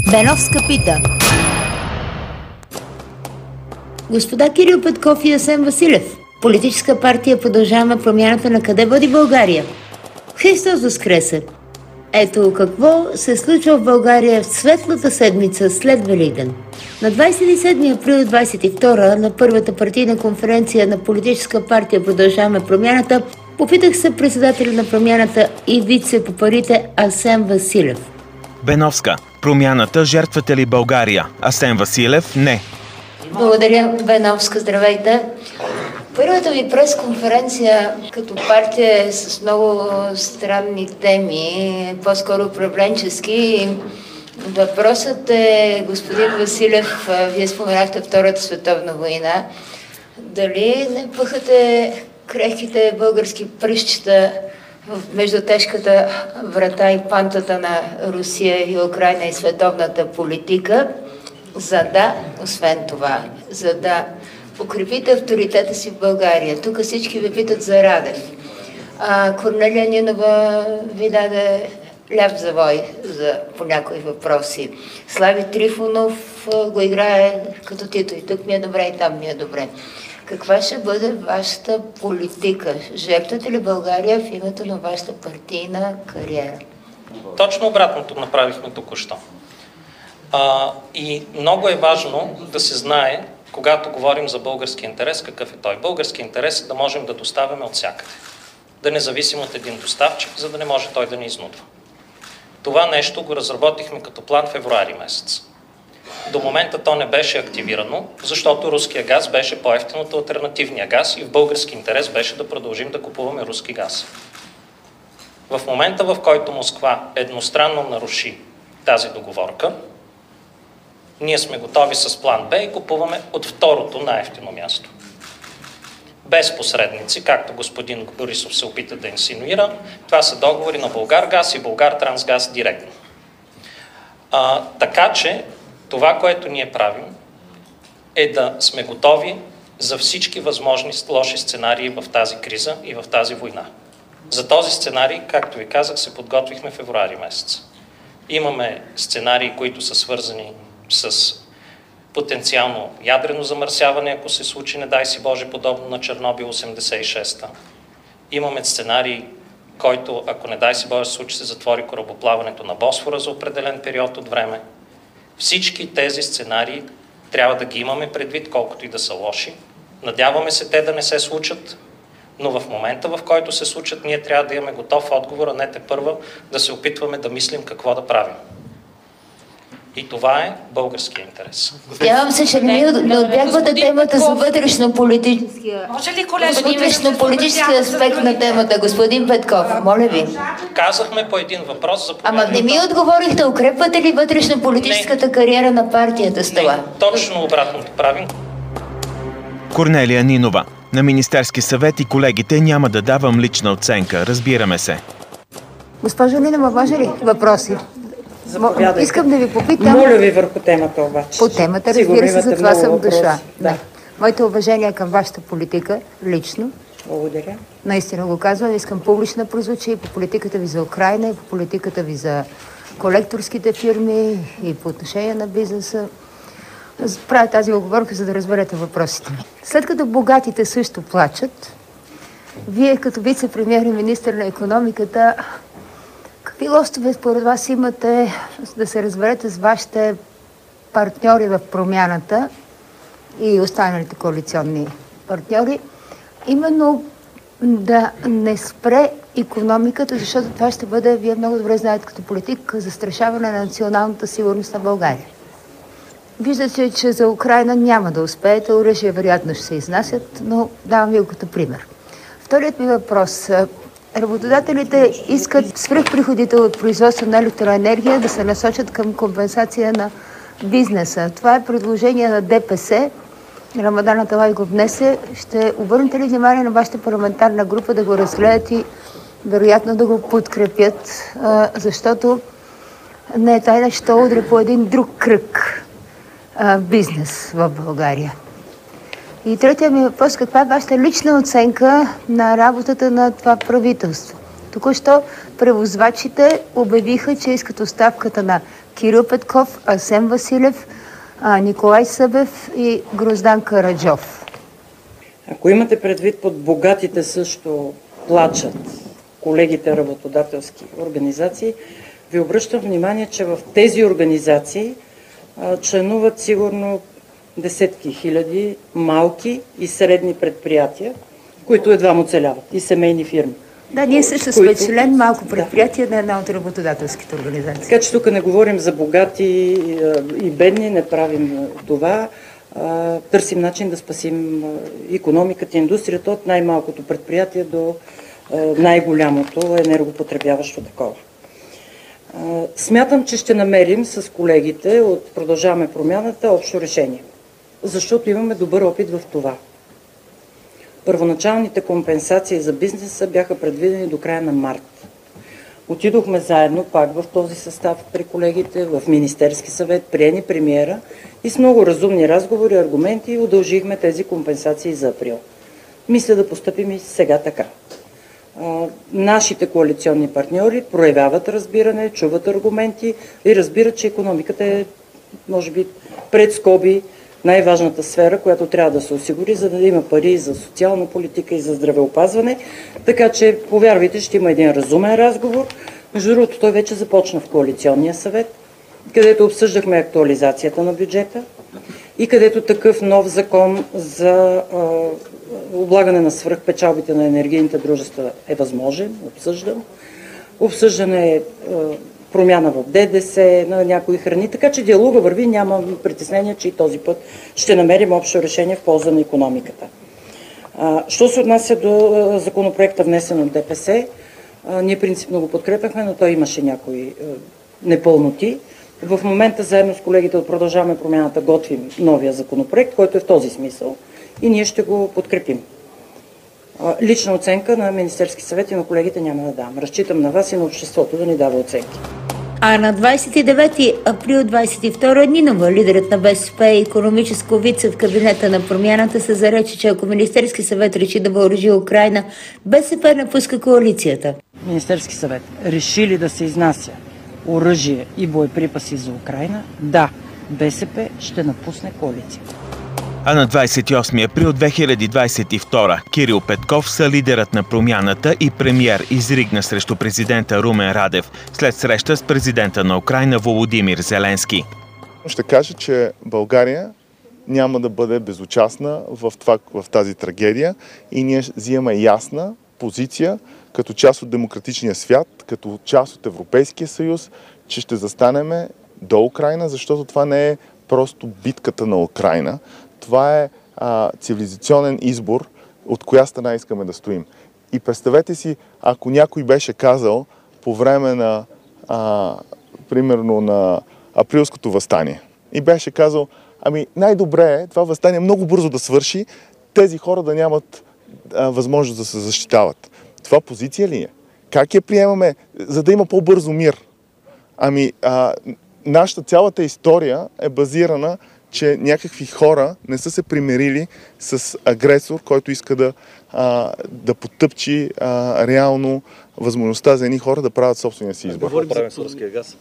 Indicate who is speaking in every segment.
Speaker 1: Беновска пита. Господа Кирил Петков и Асен Василев, политическа партия Продължаваме промяната на къде води България? Христос възкресе! Ето какво се случва в България в светлата седмица след Великден. На 27 април 22 на първата партийна конференция на политическа партия Продължаваме промяната попитах се председателя на промяната и вице по парите Асен Василев.
Speaker 2: Беновска. Промяната жертвате ли България? Асен Василев – не.
Speaker 1: Благодаря, Беновска. Здравейте. Първата ви пресконференция като партия е с много странни теми, по-скоро управленчески. Въпросът е, господин Василев, вие споменахте Втората световна война. Дали не пъхате крехките български пръстчета между тежката врата и пантата на Русия и Украйна и световната политика, за да, освен това, за да укрепите авторитета си в България? Тук всички ви питат за Радев. Корнелия Нинова ви даде ляв завой по някои въпроси. Слави Трифонов го играе като Тито. И тук ми е добре, и там ми е добре. Каква ще бъде вашата политика? Жертвате ли България в името на вашата партийна кариера?
Speaker 3: Точно обратното направихме току-що. И много е важно да се знае, когато говорим за български интерес, какъв е той. Български интерес е да можем да доставяме от всякъде. Да не зависим от един доставчик, за да не може той да ни изнудва. Това нещо го разработихме като план в февруари месец. До момента то не беше активирано, защото руския газ беше по-евтин от алтернативния газ и в български интерес беше да продължим да купуваме руски газ. В момента, в който Москва едностранно наруши тази договорка, ние сме готови с план Б и купуваме от второто най-евтино място. Без посредници, както господин Борисов се опита да инсинуира, това са договори на Булгаргаз и Булгартрансгаз директно. Така че това, което ние правим, е да сме готови за всички възможни лоши сценарии в тази криза и в тази война. За този сценарий, както ви казах, се подготвихме в февруари месец. Имаме сценарии, които са свързани с потенциално ядрено замърсяване, ако се случи, не дай си Боже, подобно на Чернобил 86-та. Имаме сценарий, който, ако не дай си Боже, се случи, се затвори корабоплаването на Босфора за определен период от време. Всички тези сценарии трябва да ги имаме предвид, колкото и да са лоши. Надяваме се те да не се случат, но в момента, в който се случат, ние трябва да имаме готов отговор, а не тепърва да се опитваме да мислим какво да правим. И това е българския интерес.
Speaker 1: Надявам се, че не отбягвате темата за вътрешно-политическия аспект на темата. Господин Петков, моля ви.
Speaker 3: Казахме по един въпрос за
Speaker 1: Ама не ми отговорихте, укрепвате ли вътрешно-политическата кариера на партията с това?
Speaker 3: Не, точно обратното правим.
Speaker 2: Корнелия Нинова. На Министерски съвет и колегите няма да давам лична оценка. Разбираме се.
Speaker 1: Госпожо Нинова, може ли въпроси?
Speaker 4: Заповядайте.
Speaker 1: Искам да ви попитам...
Speaker 4: Моля ви върху темата обаче.
Speaker 1: По темата, разбира се, за това съм дошла. Да. Моите уважения към вашата политика, лично.
Speaker 4: Благодаря.
Speaker 1: Наистина го казвам, искам публично да прозвучи и по политиката ви за Украйна, и по политиката ви за колекторските фирми, и по отношение на бизнеса. Правя тази оговорка, за да разберете въпросите ми. След като богатите също плачат, вие като вице-премиер и министър на икономиката, какви лостове според вас имате да се разберете с вашите партньори в промяната и останалите коалиционни партньори, именно да не спре икономиката, защото това ще бъде, вие много добре знаете като политик, застрашаване на националната сигурност на България. Виждате, че за Украйна няма да успеете, оръжия вероятно ще се изнасят, но давам ви го като пример. Вторият ми въпрос. Работодателите искат свръхприходите от производство на електроенергия да се насочат към компенсация на бизнеса. Това е предложение на ДПС. Рамадан Аталай го внесе. Ще обърнете ли внимание на вашата парламентарна група да го разгледат и вероятно да го подкрепят, защото не е тайна, че то удря по един друг кръг бизнес в България. И третия ми въпрос, каква е вашата лична оценка на работата на това правителство? Току-що превозвачите обявиха, че искат оставката на Кирил Петков, Асен Василев, Николай Събев и Гроздан Караджов.
Speaker 4: Ако имате предвид под богатите също плачат колегите работодателски организации, ви обръщам внимание, че в тези организации членуват сигурно десетки хиляди малки и средни предприятия, които едва оцеляват, и семейни фирми.
Speaker 1: Да, ние също сме член малко предприятие на една от работодателските организации.
Speaker 4: Така че тук не говорим за богати и бедни, не правим това. Търсим начин да спасим икономиката и индустрията от най-малкото предприятие до най-голямото енергопотребяващо такова. Смятам, че ще намерим с колегите от Продължаваме промяната общо решение, защото имаме добър опит в това. Първоначалните компенсации за бизнеса бяха предвидени до края на март. Отидохме заедно пак в този състав при колегите, в Министерски съвет, прие ни премиера и с много разумни разговори, аргументи удължихме тези компенсации за април. Мисля да постъпим и сега така. Нашите коалиционни партньори проявяват разбиране, чуват аргументи и разбират, че икономиката е, може би, пред скоби най-важната сфера, която трябва да се осигури, за да има пари за социална политика и за здравеопазване. Така че, повярвайте, ще има един разумен разговор. Между другото, той вече започна в коалиционния съвет, където обсъждахме актуализацията на бюджета и където такъв нов закон за облагане на свръхпечалбите на енергийните дружества е възможен, обсъждан. Обсъждане е промяна в ДДС на някои храни, така че диалога върви, няма притеснение, че и този път ще намерим общо решение в полза на икономиката. Що се отнася до законопроекта, внесен от ДПС, ние принципно го подкрепяхме, но той имаше някои непълноти. В момента заедно с колегите от Продължаваме промяната готвим новия законопроект, който е в този смисъл и ние ще го подкрепим. Лична оценка на Министерски съвет и на колегите няма да дам. Разчитам на вас и на обществото да ни дава оценки.
Speaker 5: А на 29 април 22 Нинова, лидерът на БСП и икономическо вице в кабинета на промяната, се зарече, че ако Министерски съвет реши да въоръжи Украйна, БСП напуска коалицията.
Speaker 4: Министерски съвет реши ли да се изнася оръжие и боеприпаси за Украйна? Да, БСП ще напусне коалицията.
Speaker 2: А на 28 април 2022 Кирил Петков, лидерът на промяната и премиер, изригна срещу президента Румен Радев след среща с президента на Украйна Володимир Зеленски.
Speaker 6: Ще кажа, че България няма да бъде безучастна в тази трагедия и ние взимаме ясна позиция като част от демократичния свят, като част от Европейския съюз, че ще застанеме до Украйна, защото това не е просто битката на Украйна. Това е цивилизационен избор, от коя страна искаме да стоим. И представете си, ако някой беше казал по време на, примерно, на априлското въстание и беше казал, най-добре е това въстание много бързо да свърши, тези хора да нямат възможност да се защитават. Това позиция ли е? Как я приемаме, за да има по-бързо мир? Нашата цялата история е базирана, че някакви хора не са се примирили с агресор, който иска да потъпчи реално възможността за едни хора да правят собствения си избор.
Speaker 7: Какво правим с руския газ?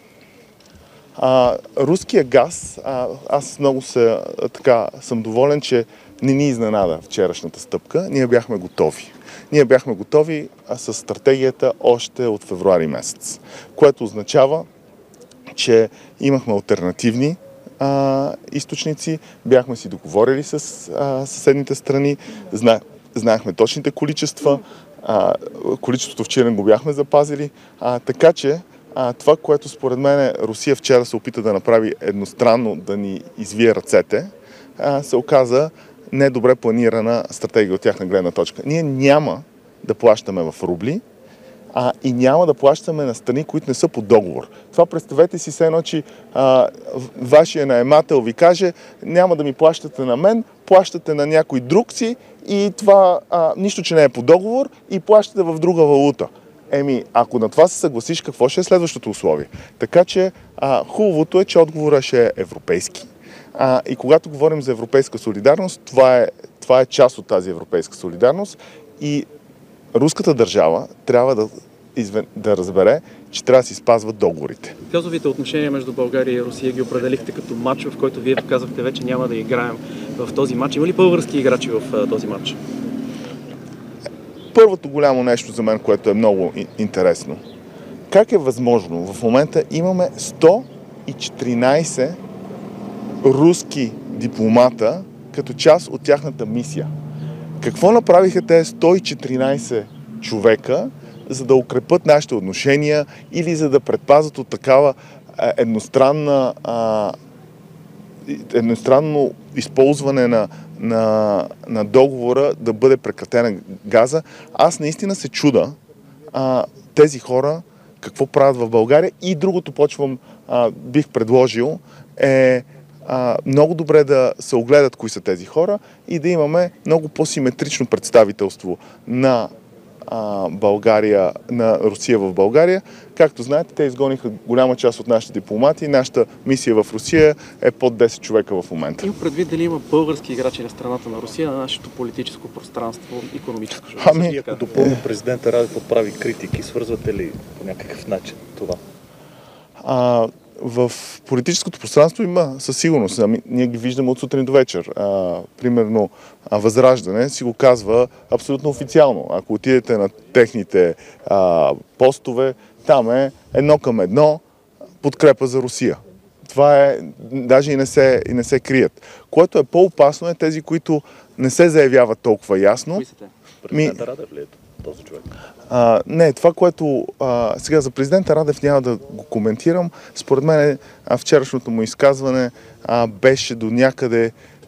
Speaker 6: Руския газ, аз много съм доволен, че не ни изненада вчерашната стъпка. Ние бяхме готови. Ние бяхме готови с стратегията още от февруари месец, което означава, че имахме алтернативни източници, бяхме си договорили с съседните страни, знаехме точните количества, количеството в Чирен го бяхме запазили, така че това, което според мен Русия вчера се опита да направи едностранно, да ни извие ръцете, се оказа недобре планирана стратегия от тяхна гледна точка. Ние няма да плащаме в рубли, и няма да плащаме на страни, които не са по договор. Това представете си се едно, че вашия наемател ви каже, няма да ми плащате на мен, плащате на някой друг си и това нищо, че не е по договор и плащате в друга валута. Ако на това се съгласиш, какво ще е следващото условие? Така че хубавото е, че отговорът ще е европейски. И когато говорим за европейска солидарност, това е част от тази европейска солидарност и руската държава трябва да разбере, че трябва да си спазват договорите.
Speaker 7: Газовите отношения между България и Русия ги определихте като матч, в който вие казахте вече няма да играем в този матч. Има ли български играчи в този матч?
Speaker 6: Първото голямо нещо за мен, което е много интересно. Как е възможно? В момента имаме 114 руски дипломата като част от тяхната мисия. Какво направиха тези 114 човека, за да укрепят нашите отношения или за да предпазят от такава едностранно използване на договора да бъде прекратена газа? Аз наистина се чуда тези хора какво правят в България. И другото бих предложил много добре да се огледат кои са тези хора и да имаме много по-симетрично представителство на България, на Русия в България. Както знаете, те изгониха голяма част от нашите дипломати. Нашата мисия в Русия е под 10 човека в момента.
Speaker 7: Има предвид дали има български играчи на страната на Русия, на нашето политическо пространство, икономическо?
Speaker 8: Допълно президента Радев отправи критики. Свързвате ли по някакъв начин това?
Speaker 6: В политическото пространство има със сигурност. Ние ги виждаме от сутрин до вечер. Примерно Възраждане си го казва абсолютно официално. Ако отидете на техните постове, там е 1:1 подкрепа за Русия. Това е, даже и не се крият. Което е по-опасно е тези, които не се заявяват толкова ясно.
Speaker 8: Президента Радев ли е този човек?
Speaker 6: Не, това, което сега за президента Радев няма да го коментирам. Според мен вчерашното му изказване беше до някъде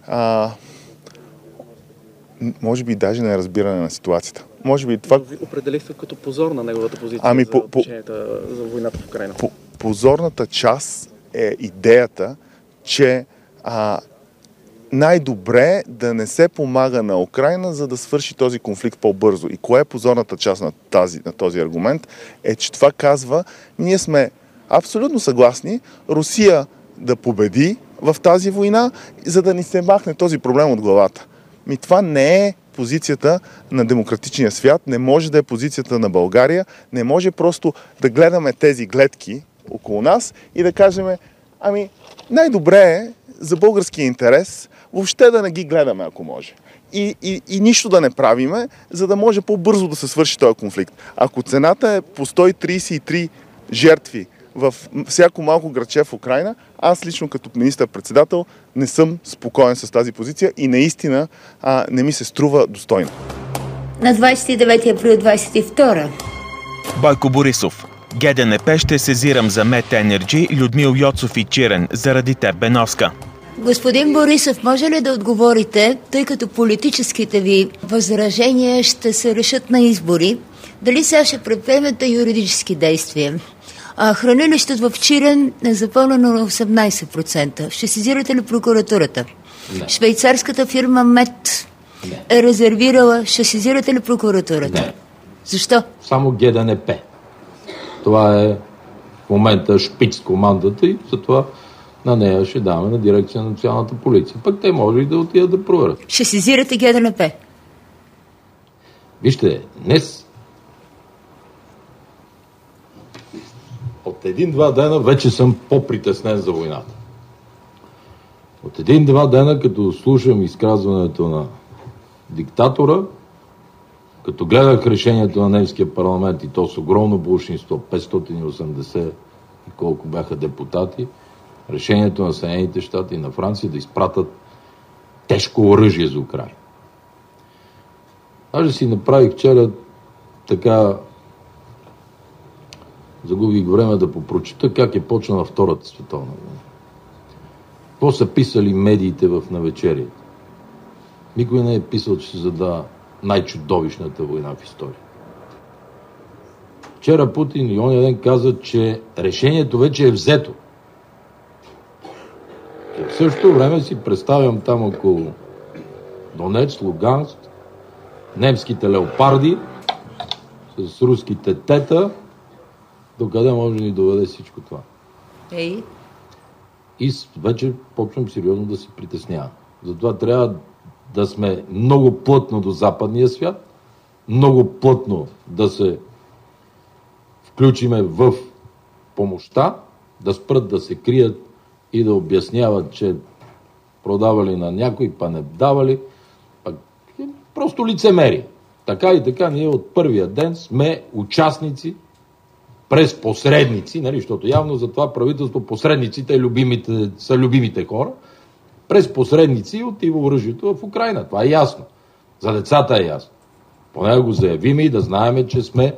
Speaker 6: може би даже неразбиране на ситуацията. Може би това...
Speaker 7: Ви определихте като позор на неговата позиция за войната в Украйна.
Speaker 6: Позорната част е идеята, че най-добре да не се помага на Украйна, за да свърши този конфликт по-бързо. И кое е позорната част на този аргумент? Е, че това казва, ние сме абсолютно съгласни Русия да победи в тази война, за да ни се махне този проблем от главата. Това не е позицията на демократичния свят, не може да е позицията на България, не може просто да гледаме тези гледки около нас и да кажем, най-добре е за българския интерес въобще да не ги гледаме, ако може. И нищо да не правиме, за да може по-бързо да се свърши този конфликт. Ако цената е по 133 жертви в всяко малко градче в Украйна, аз лично като министър-председател не съм спокоен с тази позиция и наистина не ми се струва достойно.
Speaker 5: На 29 април 22.
Speaker 2: Бойко Борисов. ГДНП ще сезирам за Мет Енерджи, Людмил Йоцов и Чирен заради теб, Беновска.
Speaker 5: Господин Борисов, може ли да отговорите, тъй като политическите ви възражения ще се решат на избори, дали сега ще предприемете юридически действия? Хранилището в Чирен е запълнено на 18%. Ще сезирате ли прокуратурата?
Speaker 9: Не.
Speaker 5: Швейцарската фирма МЕТ е резервирала. Ще сезирате ли прокуратурата?
Speaker 9: Не.
Speaker 5: Защо?
Speaker 9: Само ГДНП. Това е в момента шпиц командата и затова на нея ще даваме на дирекция на националната полиция. Пък те може и да отидат да проверят.
Speaker 5: Ще сезирате ГДНП?
Speaker 9: Вижте, днес от 1-2 дена вече съм по-притеснен за войната. От 1-2 дена, като слушам изказването на диктатора, като гледах решението на немския парламент и то с огромно болшинство, 580 и колко бяха депутати, решението на Съединените щати и на Франция да изпратят тежко оръжие за Украйна. Даже си направих вчера така, загубих време да попрочита как е почнала Втората световна война. Какво са писали медиите в навечерието? Никой не е писал, че се задава най-чудовищната война в история. Вчера Путин и оня ден каза, че решението вече е взето. И в същото време си представям там около Донецк, Луганск, немските леопарди с руските тета, докъде може да ни доведе всичко това. И вече почвам сериозно да се притеснявам. Затова трябва да сме много плътно до западния свят, много плътно да се включиме в помощта, да спрат да се крият и да обясняват, че продавали на някой, па не давали. Просто лицемерие. Така и така, ние от първия ден сме участници през посредници, нали, защото явно за това правителство посредниците са любимите хора, през посредници отива оръжието в Украйна. Това е ясно. За децата е ясно. Поне го заявиме и да знаем, че сме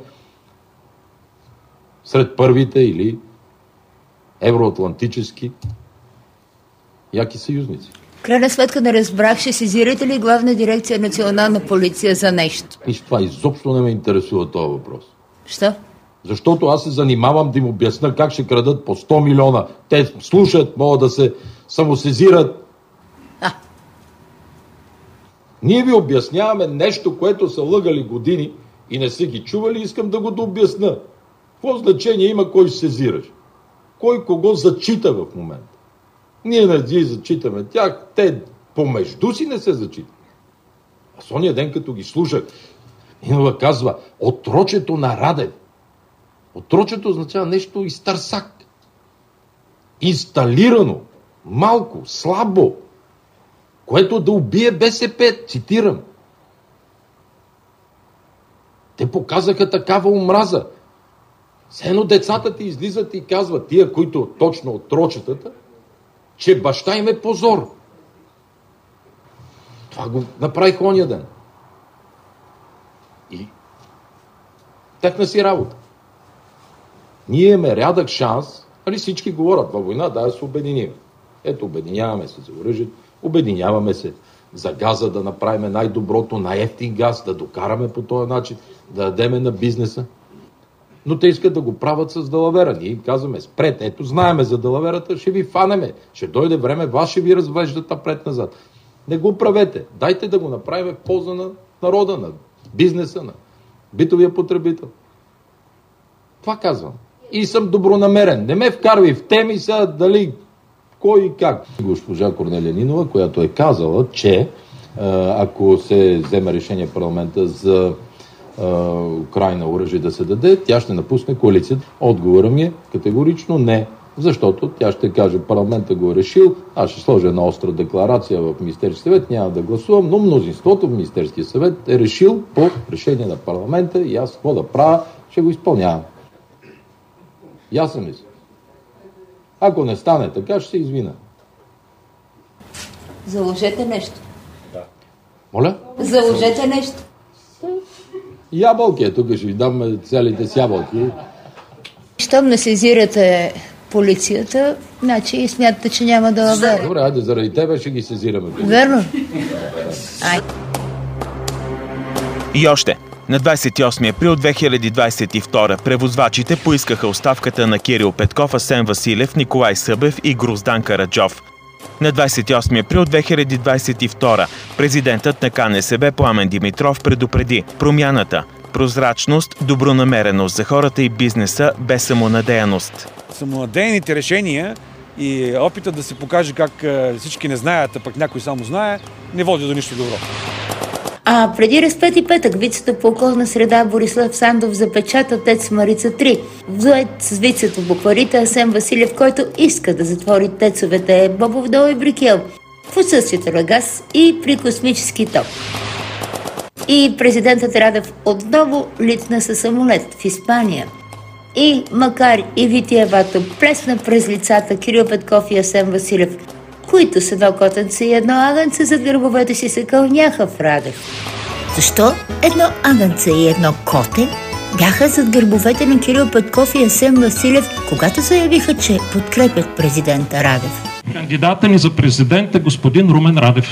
Speaker 9: сред първите или евроатлантически яки съюзници.
Speaker 5: В крайна сметка не разбрах, ще сезирате ли Главна дирекция Национална полиция за нещо?
Speaker 9: Виж, това изобщо не ме интересува този въпрос.
Speaker 5: Що?
Speaker 9: Защото аз се занимавам да им обясна как ще крадат по 100 милиона. Те слушат, могат да се самосезират. Ние ви обясняваме нещо, което са лъгали години и не са ги чували, искам да го дообясня. Какво значение има кой сезираш? Кой кого зачита в момента? Ние не ги зачитаме тях, те помежду си не се зачитат. А с ония ден, като ги слушах, Нинова казва, отрочето на Радев. Отрочето означава нещо изтърсак. Инсталирано, малко, слабо, което да убие БСП, цитирам. Те показаха такава омраза. Все едно децата ти излизат и казват, тия, които точно от трочетата, че баща им е позор. Това го направих ония ден. И техна си работа. Ние имаме рядък шанс, нали всички говорят във война, да се обединим. Ето, обединяваме се за оръжието, обединяваме се за газа, да направим най-доброто, най-евтин газ, да докараме по този начин, да дадеме на бизнеса. Но те искат да го правят с далавера. Ние им казваме, спред, ето знаеме за далаверата, ще ви фанеме. Ще дойде време, вас ще ви развеждат напред-назад. Не го правете. Дайте да го направим в полза на народа, на бизнеса, на битовия потребител. Това казвам. И съм добронамерен. Не ме вкарвай в теми сега дали кой и как. Госпожа Корнелия Нинова, която е казала, че ако се вземе решение в парламента за Украйна оръжие да се даде, тя ще напусне коалицията. Отговорът ми е категорично не, защото тя ще каже, парламентът го е решил, аз ще сложа една остра декларация в Министерския съвет, няма да гласувам, но мнозинството в Министерския съвет е решил по решение на парламента и аз какво да правя, ще го изпълнявам. Ясен ли си? Ако не стане така, ще се извина.
Speaker 5: Заложете нещо.
Speaker 8: Да.
Speaker 9: Моля?
Speaker 5: Заложете нещо.
Speaker 9: Ябълки, тук ще ви дам целите с ябълки.
Speaker 5: Щом не сезирате полицията, значи смятате, че няма да лавера.
Speaker 9: Добре, айде, заради тебе ще ги сезираме.
Speaker 5: Верно? Ай.
Speaker 2: И още. На 28 април 2022 превозвачите поискаха оставката на Кирил Петков, Асен Василев, Николай Събев и Гроздан Караджов. На 28 април 2022 президентът на КНСБ Пламен Димитров предупреди промяната, прозрачност, добронамереност за хората и бизнеса без самонадеяност.
Speaker 10: Самонадеяните решения и опита да се покаже как всички не знаят, а пък някой само знае, не води до нищо добро.
Speaker 5: А преди Разпети петък вицата по околна среда Борислав Сандов запечата ТЕЦ Марица 3. В дует с вицата букварите Асен Василев, който иска да затвори тецовете Бобов дол и Брикел в отсъствието на газ и при космически ток. И президентът Радев отново литна със самолет в Испания. И макар и витиевато плесна през лицата Кирил Петков и Асен Василев, които с едно котенце и едно агънце зад гърбовете си се кълняха в Радев. Защо едно агънце и едно коте бяха зад гърбовете на Кирил Петков и Асен Василев, когато заявиха, че подкрепят президента Радев?
Speaker 11: Кандидата ни за президент е господин Румен Радев.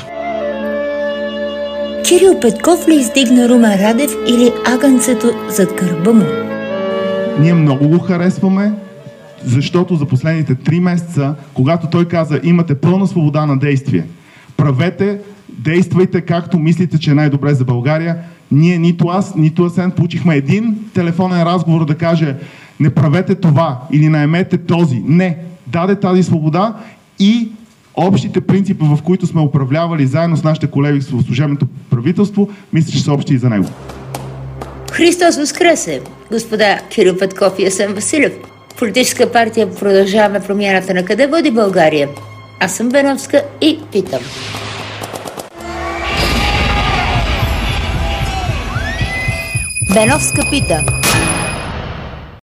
Speaker 5: Кирил Петков ли издигна Румен Радев или агънцето зад гърба му?
Speaker 12: Ние много го харесваме, защото за последните 3 месеца, когато той каза, имате пълна свобода на действие, правете, действайте както мислите, че е най-добре за България, ние, нито аз, нито Асен, получихме един телефонен разговор да каже, не правете това или наемете този. Не, даде тази свобода и общите принципи, в които сме управлявали заедно с нашите колеги в служебното правителство, мисля, че са общи и за него.
Speaker 5: Христос възкресе! Господа Кирил Петков и Асен Василев, политическа партия Продължаваме промяната на къде води България? Аз съм Беновска и питам. Беновска пита.